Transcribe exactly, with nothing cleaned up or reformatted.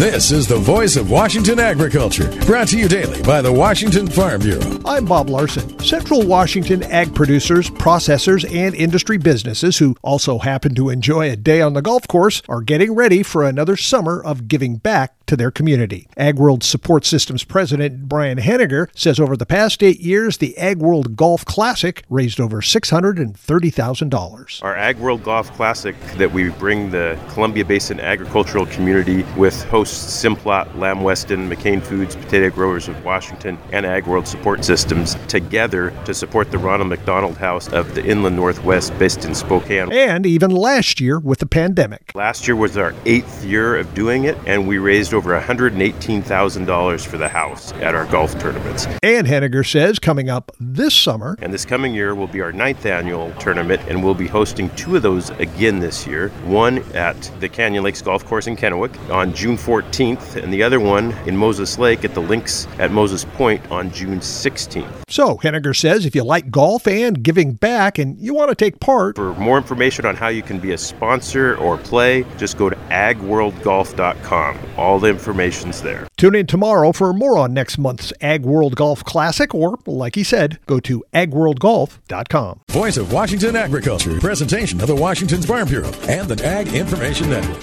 This is the voice of Washington agriculture, brought to you daily by the Washington Farm Bureau. I'm Bob Larson. Central Washington ag producers, processors, and industry businesses who also happen to enjoy a day on the golf course are getting ready for another summer of giving back to their community. AgWorld Support Systems President Brian Henniger says over the past eight years, the AgWorld Golf Classic raised over six hundred thirty thousand dollars. Our AgWorld Golf Classic that we bring the Columbia Basin agricultural community with hosts Simplot, Lamb Weston, McCain Foods, Potato Growers of Washington, and AgWorld Support Systems together to support the Ronald McDonald House of the Inland Northwest based in Spokane. And even last year with the pandemic. Last year was our eighth year of doing it, and we raised over one hundred eighteen thousand dollars for the house at our golf tournaments. And Henniger says coming up this summer, and this coming year will be our ninth annual tournament, and we'll be hosting two of those again this year. One at the Canyon Lakes Golf Course in Kennewick on June fourteenth, and the other one in Moses Lake at the Links at Moses Point on June sixteenth. So Henniger says if you like golf and giving back and you want to take part. For more information on how you can be a sponsor or play, just go to ag world golf dot com. All the information's there. Tune in tomorrow for more on next month's AgWorld Golf Classic, or, like he said, go to ag world golf dot com. Voice of Washington Agriculture, presentation of the Washington Farm Bureau and the Ag Information Network.